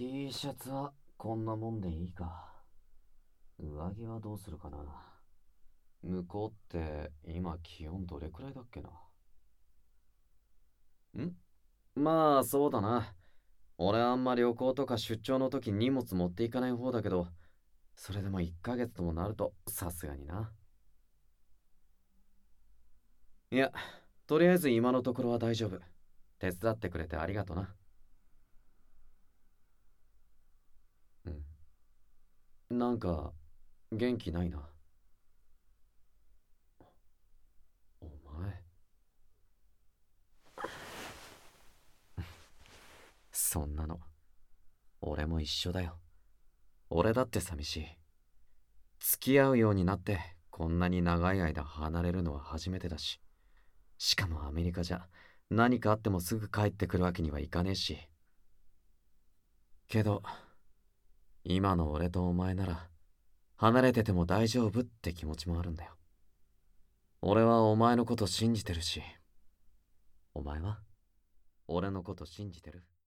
T シャツはこんなもんでいいか。上着はどうするかな。向こうって今気温どれくらいだっけな。まあそうだな。俺あんま旅行とか出張の時荷物持っていかない方だけど、それでも1ヶ月ともなるとさすがにな。いや、とりあえず今のところは大丈夫。手伝ってくれてありがとな。なんか元気ないな。お前、そんなの俺も一緒だよ。俺だって寂しい。付き合うようになってこんなに長い間離れるのは初めてだし、しかもアメリカじゃ何かあってもすぐ帰ってくるわけにはいかねえし。けど今の俺とお前なら離れてても大丈夫って気持ちもあるんだよ。俺はお前のこと信じてるし、お前は俺のこと信じてる？